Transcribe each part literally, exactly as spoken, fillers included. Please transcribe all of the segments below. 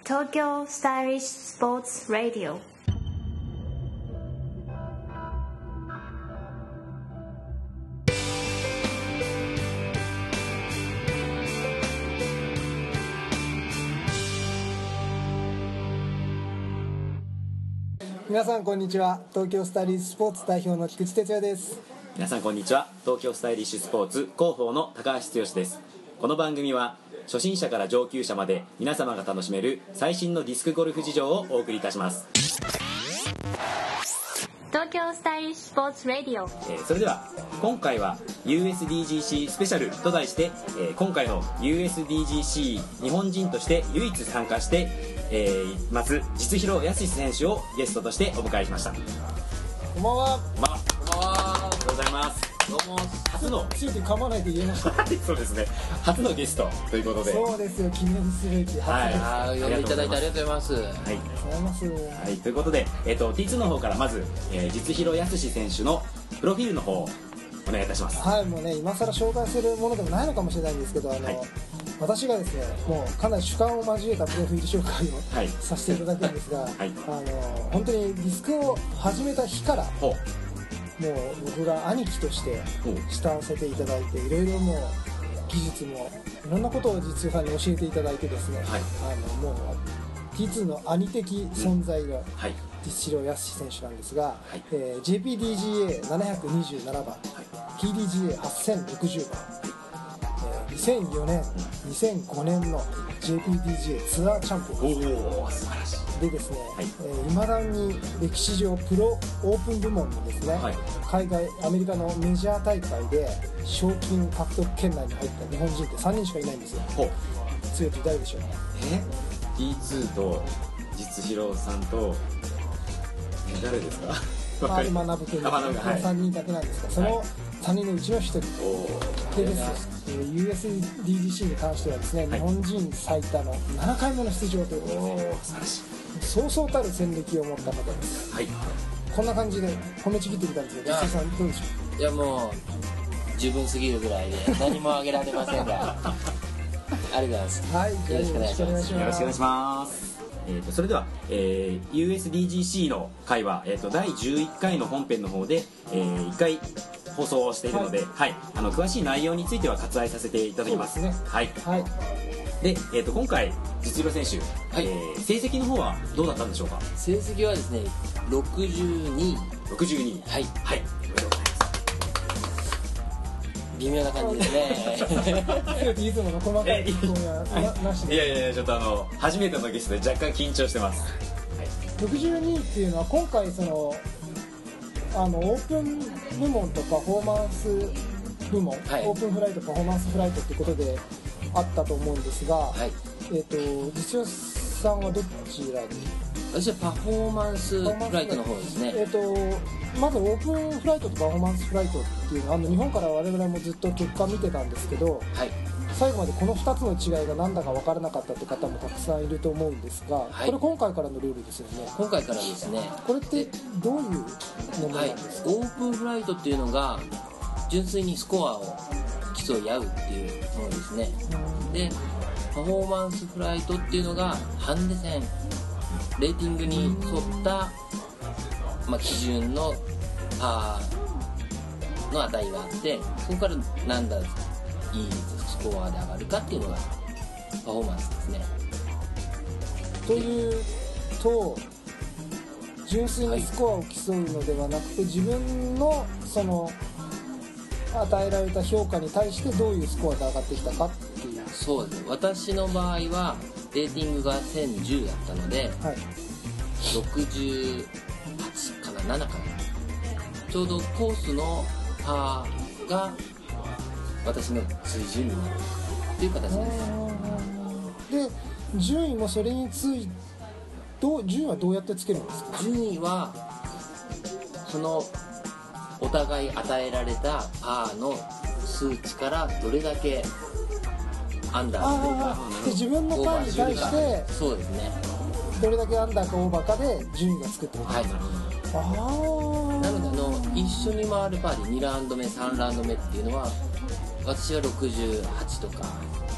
東京スタイリッシュスポーツラディオ。 皆さんこんにちは。東京スタイリッシュスポーツ代表の菊池哲也です。 皆さんこんにちは。東京スタイリッシュスポーツ広報の高橋剛です。この番組は初心者から上級者まで皆様が楽しめる最新のディスクゴルフ事情をお送りいたします。 東京スタイリッシュスポーツラディオ、 えー、それでは今回は ユーエスディージーシー スペシャルと題して、えー、今回の ユーエスディージーシー 日本人として唯一参加してえー、まず実弘康選手をゲストとしてお迎えしました。 こんばんは。 こんばんは。こんばんは。ありがとうございます。どうも。初のついて噛まないで言えました。 そうですね。初のゲストということで。 そうですよ。記念すべき初です。 はい。呼んでいただいてありがとうございます。はい。 ありがとうございます。 はい。ということで、えっと ティーツー の方からまず、えー、実弘康選手のプロフィールの方をお願いいたします。 はい。もうね、今更紹介するものでもないのかもしれないんですけど、あの。はい、私がですね、もうかなり主観を交えたプロフィール紹介を、はい、させていただくんですが、はい、あの本当にディスクを始めた日からもう僕が兄貴として慕わせていただいて、いろいろもう技術もいろんなことを実用さんに教えていただいてですね、はい、あのもう ティーツー の兄的存在が実弘康選手なんですが、はい、えー、ジェーピーディージーエーななひゃくにじゅうななばん、はい、ピーディージーエーはっせんろくじゅうばん、にせんよねん、にせんごねんの ジェーピーディージーエー ツアーチャンピオンです。 おー、素晴らしい。 でですね、はい、えー、未だに歴史上プロオープン部門のですね、はい、海外アメリカのメジャー大会で賞金獲得圏内に入った日本人ってさんにんしかいないんですよ。強く誰でしょうか。 え ティーツー と実弘さんと誰ですか。 まあ、今学君のさんにんだけなんですが、そのさんにんのうちのひとりでですね、ユーエスディージーシー に関してはですね、はい、日本人最多のななかいめの出場ということで、素晴らしい、そうそうたる戦歴を持った方です。はい、こんな感じで褒めちぎってみたんですけど、実際さんどうでしょう。いやもう十分すぎるぐらいで何もあげられませんがありがとうございます。 はい、よろしくお願いします。 よろしくお願いします。えー、とそれでは、えー、ユーエスディージーシー の回は、えー、とだいじゅういっかいの本編の方で、えー、いっかい放送をしているので、はいはい、あの詳しい内容については割愛させていただきます。 そうですね。 はい、はい、で、えー、と今回実弘選手、はい、えー、成績の方はどうだったんでしょうか。 成績はですねろくじゅうにい。 ろくじゅうにい。 はい、 はい、おめでとうございます。 微妙な感じですね。 いつもの細かい質問やなしで。 いやいやちょっとあの初めてのゲストで若干緊張してます。はい、 ろくじゅうにいっていうのは今回そのあのオープン部門とパフォーマンス部門、はい、オープンフライトパフォーマンスフライトっていうことであったと思うんですが、はい、えっ、ー、と実弘さんはどちらに。 私はパフォーマンスフライトの方ですね。 えっ、ー、とまずオープンフライトとパフォーマンスフライトっていうのはあの日本から我々もずっと結果見てたんですけど、はい、最後までこのふたつの違いが何だか分からなかったって方もたくさんいると思うんですが、はい、これ今回からのルールですよね。 今回からですね。 これってどういうものなんですか。 はい、オープンフライトっていうのが純粋にスコアを競い合うっていうものですね。でパフォーマンスフライトっていうのがハンデ戦、レーティングに沿った、まあ、基準のパーの値があって、そこから何だいいスコアで上がるかっていうのがパフォーマンスですね。 というと純粋にスコアを競うのではなくて、はい、自分のその与えられた評価に対してどういうスコアで上がってきたかっていう。 そうですね。私の場合はレーティングがせんじゅうだったので、はい、ろくじゅうはちかなななかな、ちょうどコースのパーが私の水準になるっていう形です。 で順位もそれについてどう順位はどうやってつけるんですか。 順位はそのお互い与えられたパーの数値からどれだけアンダーというか、 で自分のパーに対してそうですね、 どれだけアンダーかオーバーかで順位がつくってことですか。 はい、なのであの一緒に回るパーでにラウンド目さんラウンド目っていうのは私はろくじゅうはちとか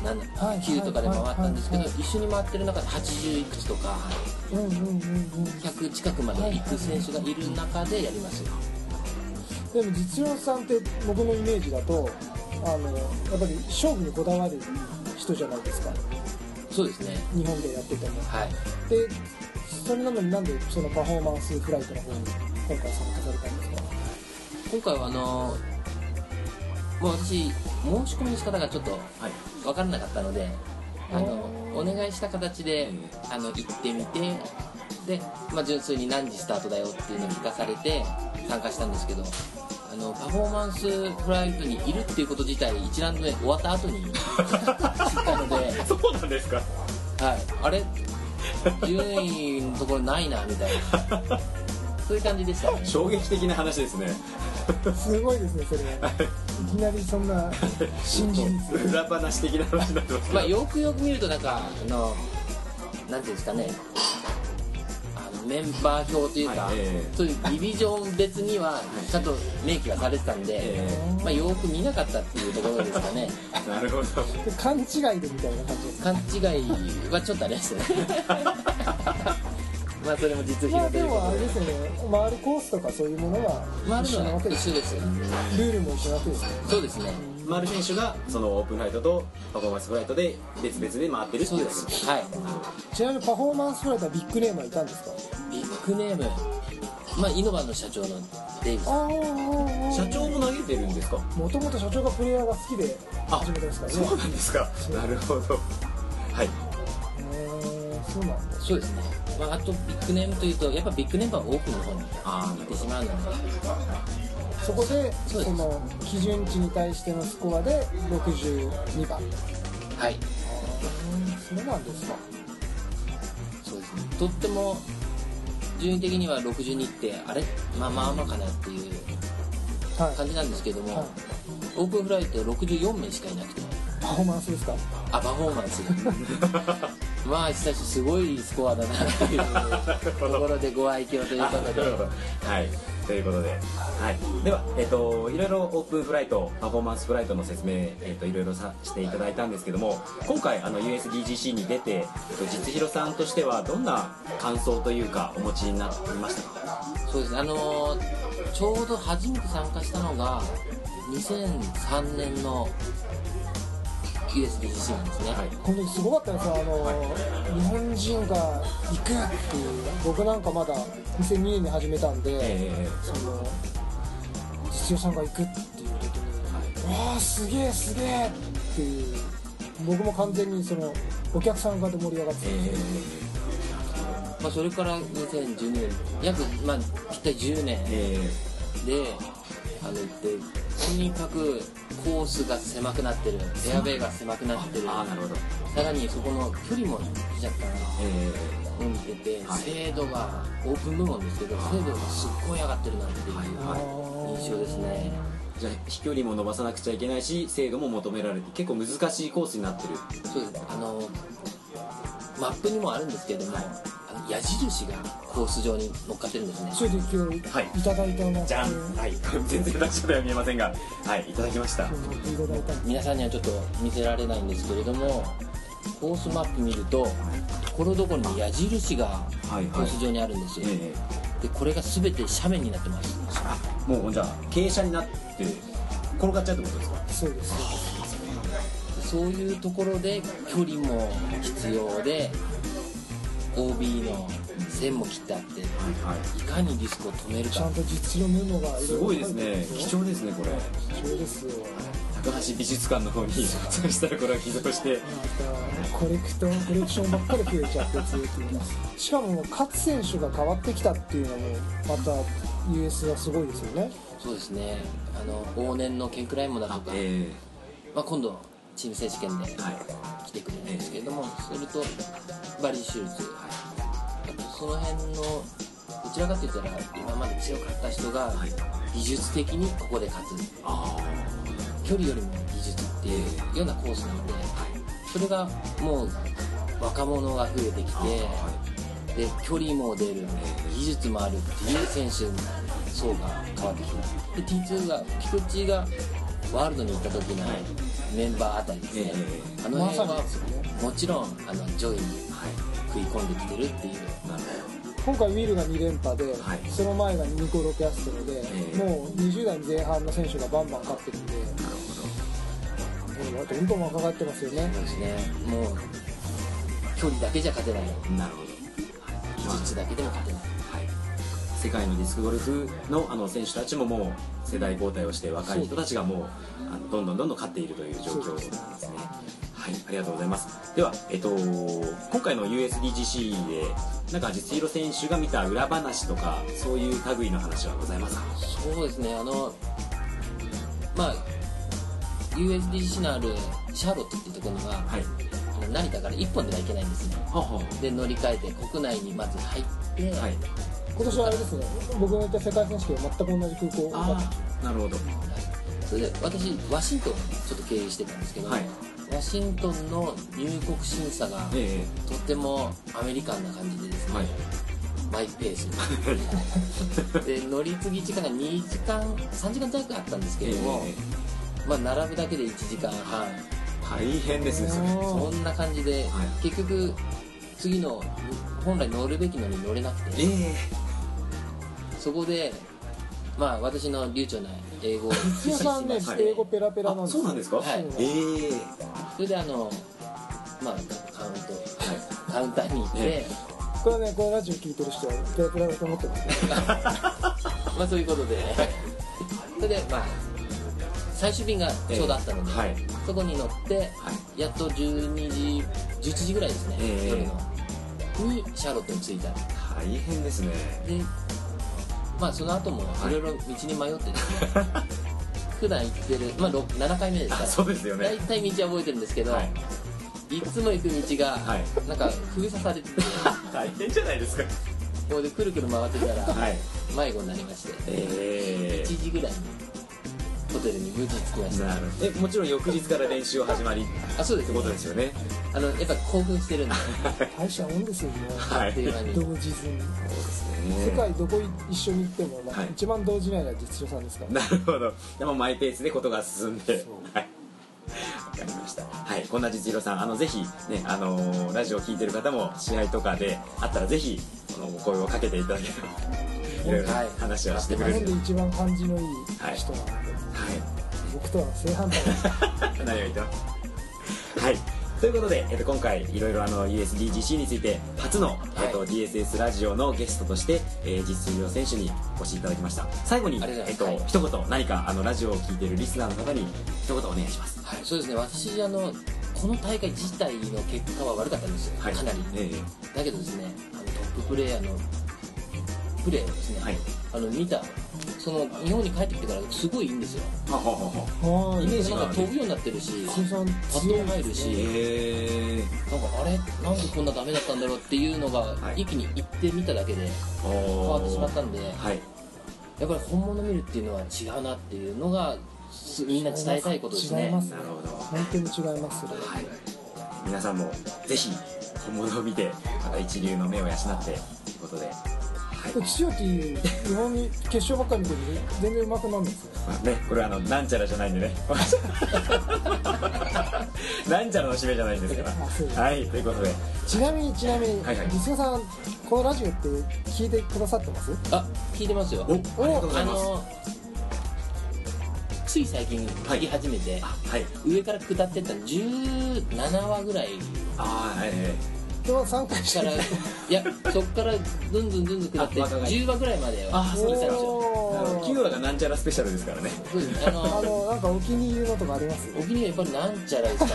きゅうとかで回ったんですけど、一緒に回ってる中ではちじゅういくつとかひゃく近くまで行く選手がいる中でやりますよ。 でも実業さんって僕のイメージだとあのやっぱり勝負にこだわる人じゃないですか。 そうですね、 日本でやってても、 はい、 でそれなのになんでそのパフォーマンスフライトの方に今回参加されたんですか？ 今回はあのもう私申し込みの仕方がちょっと分からなかったので、あのお願いした形であの行ってみて、で、まあ、純粋に何時スタートだよっていうのを聞かされて参加したんですけど、あのパフォーマンスフライトにいるっていうこと自体一覧で終わった後に知ったのでそうなんですか。はい、 あれ順位のところないなみたいなそういう感じでしたね。 衝撃的な話ですね。 すごいですねそれは。いきなりそんな新事実裏話的な話になってますけど、 まあ、よくよく見るとなんかあのなんていうんですかね、あのメンバー表というか、はい、えー、そういうディビジョン別にはちゃんと明記がされてたんで、えーまあ、よく見なかったっていうところですかね。 なるほど。 勘違いでみたいな感じですか？ 勘違いはちょっとありましたね。まあそれも実費まあでのということで、 もあれですよね、回るコースとかそういうものは一緒なわけです一緒です。 ルールも一緒なわけですね。 そうですね。 回る選手がそのオープンフライトとパフォーマンスフライトで別々で回ってるっていうだけです。 はい。 ちなみにパフォーマンスフライトはビッグネームはいたんですか？ ビッグネーム、まあイノバの社長のデイビス。 ああ、 社長も投げてるんですか？ もともと社長がプレイヤーが好きで始めたんですからね。 そうなんですか。なるほど。はい。 へー、そうなんです。 そうですね。まあ、あとビッグネームというとやっぱビッグネームはオープンの方に行ってしまうので、 そこでそうですその基準値に対してのスコアでろくじゅうにばん。 はい、 そうなんですか。 そうですね。とっても順位的にはろくじゅうにってあれ、まあまあまあかなっていう感じなんですけども、はい、オープンフライトろくじゅうよんめいしかいなくて、 パフォーマンスですか？ あ、パフォーマンスまあ久しすごいスコアだなっていうところでご愛嬌ということではい、ということで、はい、では、えっと、いろいろオープンフライトパフォーマンスフライトの説明、えっと、いろいろさしていただいたんですけども、今回あの ユーエスディージーシー に出て、えっと、実弘さんとしてはどんな感想というかお持ちになりましたか？ そうですね、あのー、ちょうど初めて参加したのがにせんさんねんのユーエスディージーシー なんですね。はい、 本当にすごかったですよ。あの、はい、日本人が行くっていう、僕なんかまだにせんにねんに始めたんで、えー、その実業さんが行くっていう時に、はい、わあすげえすげえっていう、僕も完全にそのお客さん側で盛り上がってたんですよ。 えーまあ、それからにせんじゅうにねん約、まあ、ぴったりじゅうねんで、えー、あの行ってとにかくコースが狭くなってる、フェアウェイが狭くなってる、 ああなるほど。 さらにそこの距離も若干伸びてて、 はい、 精度がオープン部門ですけど精度がすっごい上がってるなっていう印象ですね。 じゃあ飛距離も伸ばさなくちゃいけないし精度も求められて結構難しいコースになってる。 そうですね、あのマップにもあるんですけれども、はい、あの矢印がコース上に乗っかってるんですね。 それで今日いただいたの、 じゃん、はい、全然出し方は見えませんが、はい、いただきました。 皆さんにはちょっと見せられないんですけれども、コースマップ見るとところどころに矢印がコース上にあるんですよ。はいはい、でこれが全て斜面になってます。 もうじゃあ傾斜になって転がっちゃうってことですか？ そうです。 そういうところで距離も必要で オービー の線も切ってあって、はいはい、いかにリスクを止めるか、 ちゃんと実力メモがすごいですね。貴重ですねこれ。 貴重ですよ。 高橋美術館の方にそしたらこれは寄贈してまたコレクトコレクションばっかり増えちゃってずっと言います。しかも勝選手が変わってきたっていうのもまた ユーエス はすごいですよね。 そうですね、あの往年のケン・クライモだとか、えーまあ、今度チーム選手権で来てくれるんですけれども、はい、それとバリー・シューズ、はい、あとその辺のどちらかといったら今まで強かった人が技術的にここで勝つ、はい、距離よりも技術っていうようなコースなので、はい、それがもう若者が増えてきて、はい、で距離も出る、技術もあるっていう選手層が変わってきて、で ティーツー が菊池がワールドに行った時に、はい、 メンバーあたりですね、えー、あの辺はもちろんあの上位に食い込んできてるっていう、はい、 今回ウィルがに連覇で、はい、その前がニコ・ロケアストロで、えー、もうにじゅう代前半の選手がバンバン勝ってるんで、なるほど、どんどん若返ってますよね。 そうですね、もう距離だけじゃ勝てない、 なるほど、 技術だけでも勝てない、 はい、世界のディスクゴルフ の, あの選手たちももう世代交代をして若い人たちがもうあのどんどんどんどん勝っているという状況なんですね。はい、ありがとうございます。では、えっと、今回の ユーエスディージーシー でなんか実弘選手が見た裏話とかそういう類の話はございますか？ そうですね、あのまあ ユーエスディージーシー のあるシャーロットっていうところには、はい、成田からいっぽんではいけないんですね。ははで乗り換えて国内にまず入って、はい、 今年はあれですね、僕の行った世界選手権全く同じ空港だった。 なるほど。 それで私ワシントンをちょっと経由してたんですけど、はい、ワシントンの入国審査が、えー、とってもアメリカンな感じでですね、はい、マイペースで乗り継ぎ時間がにじかんさんじかん弱あったんですけれども、えー、まあ並ぶだけでいちじかんはん、 大変ですね。そんな感じで、はい、結局次の本来乗るべきのに乗れなくて、えー、そこでまあ私の流暢な英語を三ツ矢さんね、英語ペラペラなんです。 そうなんですか？はい。えー、 それであのまあカウント、はい、カウンターに行って、えー、これはね、このラジオ聞いてる人はペラペラだと思ってますね。 まあそういうことで、それでまあ最終便がちょうどあったので、えーはい、そこに乗って、はい、やっとじゅうにじじゅういちじぐらいですね、えー、夜のにシャーロットに着いた。 大変ですね。 でまあその後もいろいろ道に迷ってですね、はい、普段行ってる、まあ、ななかいめですから、 そうですよね、 大体道は覚えてるんですけど、はい、いつも行く道がなんか封鎖されてて大変じゃないですか。 ここでくるくる回ってたら迷子になりまして、えー、いちじぐらいにホテルに無事着きました。 えもちろん翌日から練習を始まりあそうです、 ね、ってことですよね。 あのやっぱ興奮してるんで大したもんですよね、 はい、 同時に。そうですね、世界どこ一緒に行っても、はい、一番動じないのは実証さんですから。 なるほど。でもマイペースでことが進んで、はい、わかりました。はい、こんな実弘さん、あのぜひね、あのー、ラジオを聞いてる方も試合とかであったらぜひこの声をかけていただければいろいろ話をしてくれる。 日本で一番感じのいい人なので、はい、僕とは正反対です。 何を言ってます。はい。ということで、えっと、今回いろいろあの ユーエスディージーシー について初の、えっと、ディーエスエス ラジオのゲストとして、えー、実弘選手にお越しいただきました。最後に、えっと、はい、一言何かあのラジオを聞いているリスナーの方に一言お願いします。 はい、そうですね。私あのこの大会自体の結果は悪かったんですよ、はい、かなり、えー、だけどですね、あのトッププレーヤーのプレーをですね、はい、あの見たその日本に帰ってきてからすごいいいんですよ。ははははイメージが飛ぶようになってるし、パッドも入るし、えー、なんかあれなんでこんなダメだったんだろうっていうのが一気に行ってみただけで変わってしまったんで、はい、やっぱり本物見るっていうのは違うなっていうのがみんな伝えたいことですね。 違います。なるほど。本当に違います。それは、はい、 皆さんもぜひ本物を見てまた一流の目を養ってということで。 千代木日本に決勝ばっかり見てるんで全然うまくなるんですよ、 ね、これはあのなんちゃらじゃないんでねなんちゃらの締めじゃないんですからはいということでちなみにちなみに、はいはい、実弘さんこのラジオって聞いてくださってます？ あ聞いてますよ。お、ありがとうございます。あのつい最近聞き始めて、はい、上から下ってったじゅうななわぐらい。 ああはいはいではさんかいからいやそっからどんどんどんどん下ってじゅうわぐらいまではそうですよ。きゅうわがなんちゃらスペシャルですからね。 あのあのなんかお気に入りのとかあります？ お気に入りはやっぱりなんちゃらですかね。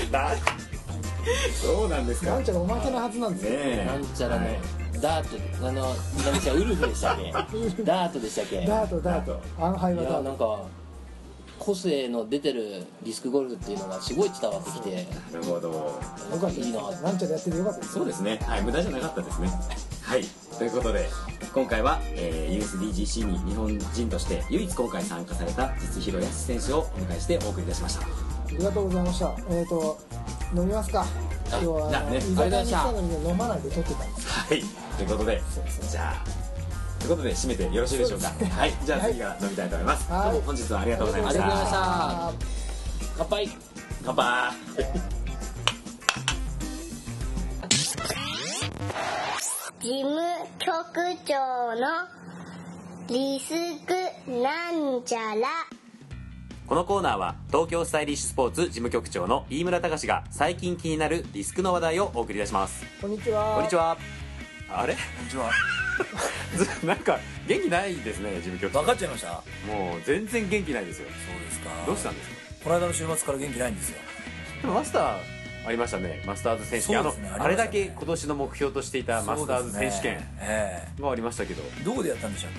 そうなんですか。 なんちゃらおまけのはずなんですよね。 なんちゃらのダートあの何でしたウルフでしたっけ？ダートでしたっけ？ ダートダートあの灰はダート。 なんか個性の出てるディスクゴルフっていうのがすごい伝わってきて、 なるほどよかったいいな。なんちゃらやっててよかったです。 そうですね、はい、無駄じゃなかったですね。はいということで今回は、えー、ユーエスディージーシー に日本人として唯一今回参加された実弘康選手をお迎えしてお送りいたしました。 ありがとうございました。えっ、ー、と飲みますか。今日は、ね、居酒屋に来たのに、ね、飲まないで撮ってたんです。 はいということでじゃあということで締めてよろしいでしょうか。はい、じゃあ次は飲みたいと思います。どうも本日はありがとうございました。 ありがとうございました。乾杯。 乾杯。 事務局長のリスクなんちゃら。 このコーナーは東京スタイリッシュスポーツ事務局長の飯村隆が最近気になるリスクの話題をお送りいたします。 こんにちは。 こんにちは。あれこんにちは。 なんか元気ないですね、事務局長。 分かっちゃいました。 もう全然元気ないですよ。 そうですか。 どうしたんですか。 この間の週末から元気ないんですよ。 でもマスターありましたね、マスターズ選手権。 そうですね、 あのあれだけ今年の目標としていたマスターズ選手権がありましたけど、 どこでやったんでしたっ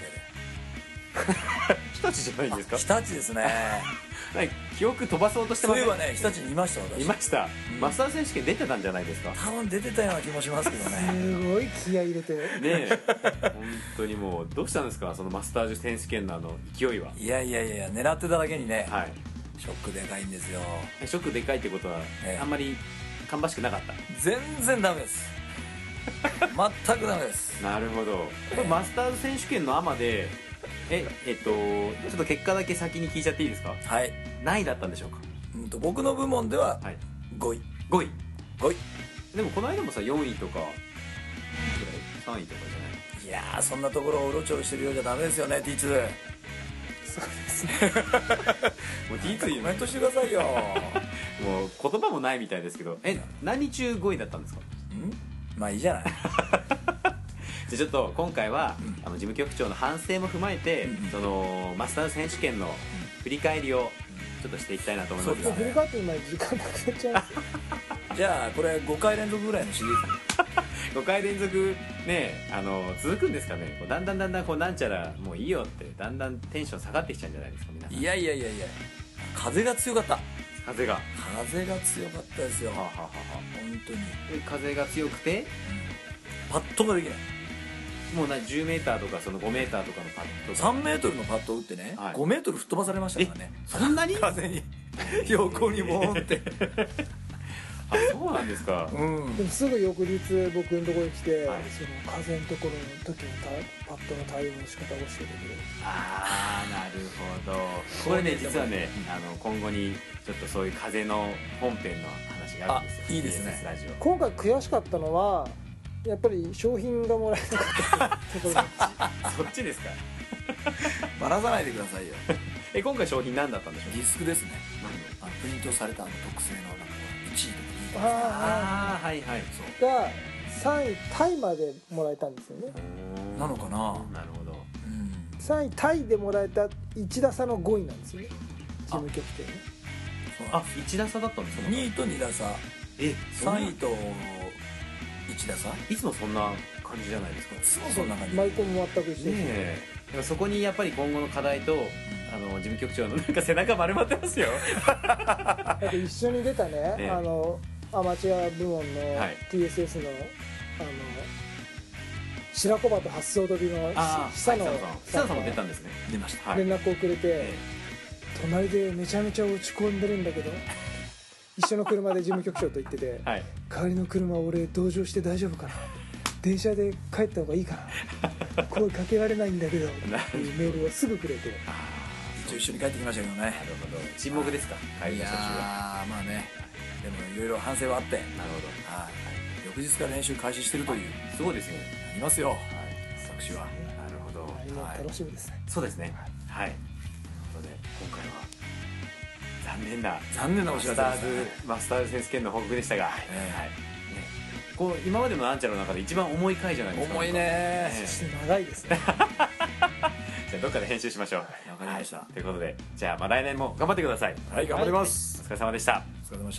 日立じゃないんですか。 け。日立ですね。 記憶飛ばそうとしてます。 そういえばね、日立にいました私。 いました、 うん、 マスターズ選手権出てたんじゃないですか。 多分出てたような気もしますけどね。 すごい気合い入れてねえ本当にもうどうしたんですか、そのマスターズ選手権のあの勢いは。 いやいやいや、狙ってただけにね、 はい、 ショックでかいんですよ。 ショックでかいってことは、ええ、あんまり芳しくなかった。 全然ダメです。全くダメです。 なるほど。これマスターズ選手権のアマでええっとちょっと結果だけ先に聞いちゃっていいですか。 はい。 何位だったんでしょうか。 うんと僕の部門ではごい。 ごい。 ごい。 でもこの間もさよんいとかさんいとかじゃない。 いやー、そんなところをうろちょろしてるようじゃダメですよね、ティーツー。 そうですね。 もう ティーツーコメントしてくださいよ。 もう言葉もないみたいですけど、え何中ごいだったんですか。んまあいいじゃない。 じゃちょっと今回は、うん、あの事務局長の反省も踏まえて、うん、そのマスターズ選手権の振り返りをちょっとしていきたいなと思います。 そうですね、振り返って今時間なくなっちゃいます。 じゃあこれごかい連続ぐらいのシリーズごかい連続ね、あの続くんですかね。こうだんだんだんだんこうなんちゃらもういいよってだんだんテンション下がってきちゃうんじゃないですか皆さん。 いやいやいやいや、風が強かった。 風が風が強かったですよ。はあ、はあはあ、本当に風が強くて、うん、 パットができない。 もうなじゅうメーターとかそのごメーターとかのパットさんメートルのパットを打ってね、はい、ごメートル吹っ飛ばされましたからね。 そんなに風に横にボーンってあ、そうなんですか。 うん、でもすぐ翌日僕のところに来て、はい、その風のところの時のパットの対応の仕方を教えてくれる。 ああ、なるほど。これね実はね、あの今後にちょっとそういう風の本編の話があるんですよ。 いいですね。 ラジオ今回悔しかったのはやっぱり商品がもらえなかったところそっちですか。 ばらさないでくださいよ。 え今回商品何だったんでしょう。 ディスクですね。あのプリントされたあの特製のなんかいちいとかにいとか、 ああはいはい、 そうがさんいタイまでもらえたんですよね。 なのかな。 なるほど、 うん、さんいタイでもらえたいち打差のごいなんですよね、事務局長ね。 あ、いち打差だったんですか。 にいとに打差、えさんいといち打差。 いつもそんな感じじゃないですか。 そうそんな感じ。 マイコンも全く一緒ですね。そこにやっぱり今後の課題と、うん、あの事務局長のなんか背中丸まってますよ。 だって一緒に出たね、ね、あのアマチュア部門の ティーエスエス の、はい、あの白子鳩発想飛びの久野さんも出たんですね。 出ました。 連絡をくれて、えー、隣でめちゃめちゃ落ち込んでるんだけど一緒の車で事務局長と言ってて、はい、帰りの車俺同乗して大丈夫かな、電車で帰った方がいいかな、声かけられないんだけどっていうメールをすぐくれて、 一応一緒に帰ってきましたけどね。なるほど。沈黙ですか、帰りの途中は。いやまあね、でもいろいろ反省はあって、なるほど、はい、翌日から練習開始してるという。 すごいですね。 ありますよ、はい、作詞は。 なるほど、 はい、楽しみですね。 そうですね、はい、ということで今回は残念な残念なお知らせですね。 マスターズ選手権の報告でしたが、はい、はいこう今までのアンチャロの中で一番重い回じゃないですか。 重いね。 そして長いですね。 じゃあどっかで編集しましょう。わかりました。 ということで、じゃあまあ来年も頑張ってください。 はい、頑張ります。 お疲れ様でした。 お疲れ様でした。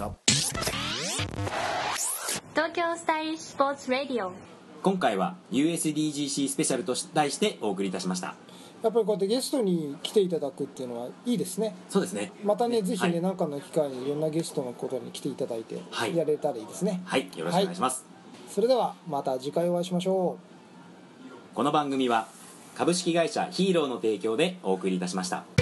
東京スタイリッシュスポーツラディオ。 今回は ユーエスディージーシー スペシャルと題してお送りいたしました。 やっぱりこうやってゲストに来ていただくっていうのはいいですね。 そうですね。 またね、ぜひね、 はい、 何かの機会にいろんなゲストのことに来ていただいて、はい、やれたらいいですね。 はい、よろしくお願いします。はい、 それではまた次回お会いしましょう。 この番組は株式会社ヒーローの提供でお送りいたしました。